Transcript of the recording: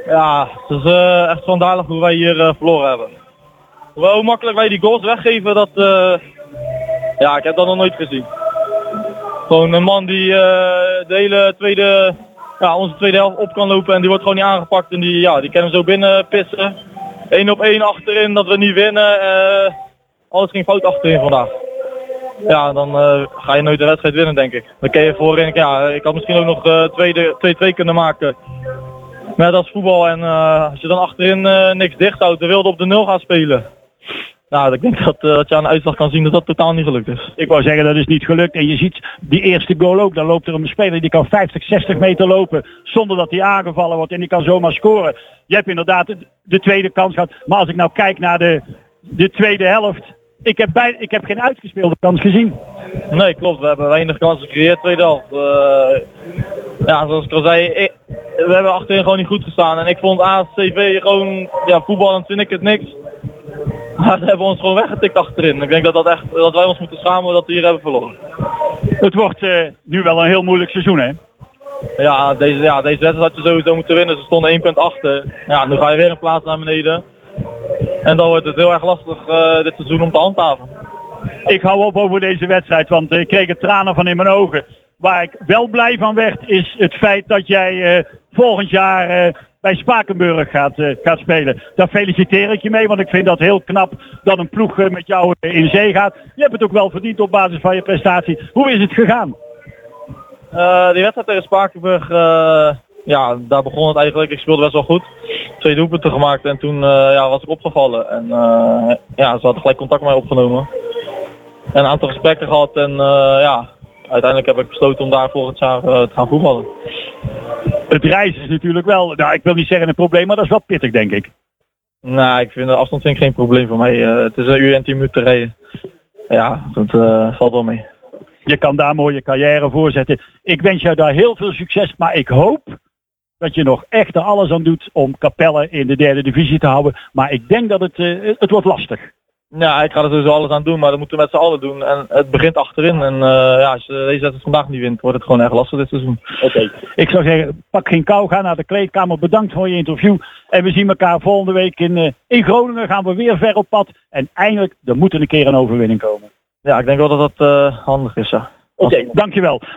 Ja, het is echt schandalig hoe wij hier verloren hebben. Hoe makkelijk wij die goals weggeven, dat ja, ik heb dat nog nooit gezien. Gewoon een man die onze tweede helft op kan lopen en die wordt gewoon niet aangepakt en die kan hem zo binnen pissen. 1 op 1 achterin, dat we niet winnen. Alles ging fout achterin vandaag. Ja, dan ga je nooit de wedstrijd winnen, denk ik. Dan kun je voorin, ik had misschien ook nog 2-2 kunnen maken. Net als voetbal en als je dan achterin niks dicht houdt, de wilde op de 0 gaan spelen. Nou, ik denk dat je aan de uitslag kan zien dat dat totaal niet gelukt is. Ik wou zeggen, dat is niet gelukt. En je ziet die eerste goal ook. Dan loopt er een speler die kan 50, 60 meter lopen zonder dat hij aangevallen wordt. En die kan zomaar scoren. Je hebt inderdaad de tweede kans gehad. Maar als ik nou kijk naar de tweede helft. Ik heb geen uitgespeelde kans gezien. Nee, klopt. We hebben weinig kansen gecreëerd tweede helft. Ja, zoals ik al zei, we hebben achterin gewoon niet goed gestaan. En ik vond ACV gewoon, voetballend vind ik het niks. Maar ze hebben ons gewoon weggetikt achterin. Ik denk dat wij ons moeten schamen dat we hier hebben verloren. Het wordt nu wel een heel moeilijk seizoen, hè? Ja, deze wedstrijd had je sowieso moeten winnen. Ze stonden 1 punt achter. Ja, nu ga je weer een plaats naar beneden. En dan wordt het heel erg lastig dit seizoen om te handhaven. Ik hou op over deze wedstrijd, want ik kreeg er tranen van in mijn ogen. Waar ik wel blij van werd, is het feit dat jij volgend jaar bij Spakenburg gaat spelen. Daar feliciteer ik je mee, want ik vind dat heel knap dat een ploeg met jou in zee gaat. Je hebt het ook wel verdiend op basis van je prestatie. Hoe is het gegaan? Die wedstrijd tegen Spakenburg, daar begon het eigenlijk. Ik speelde best wel goed. 2 doelpunten gemaakt en toen was ik opgevallen. En ze hadden gelijk contact met mij opgenomen. En een aantal gesprekken gehad en uiteindelijk heb ik besloten om daar volgend jaar te gaan voetballen. Het reizen is natuurlijk wel, ik wil niet zeggen een probleem, maar dat is wel pittig, denk ik. Nou, de afstand vind ik geen probleem voor mij. Het is 1 uur en 10 minuten rijden. Ja, dat valt wel mee. Je kan daar mooie carrière voorzetten. Ik wens jou daar heel veel succes, maar ik hoop dat je nog echt er alles aan doet om Capelle in de 3e divisie te houden. Maar ik denk dat het wordt lastig. Ja, ik ga er sowieso alles aan doen, maar dat moeten we met z'n allen doen. En het begint achterin. En als je deze wedstrijd vandaag niet wint, wordt het gewoon erg lastig dit seizoen. Oké. Ik zou zeggen, pak geen kou, ga naar de kleedkamer. Bedankt voor je interview. En we zien elkaar volgende week in Groningen. Gaan we weer ver op pad. En eindelijk, er moet een keer een overwinning komen. Ja, ik denk wel dat dat handig is, ja. Oké, dankjewel.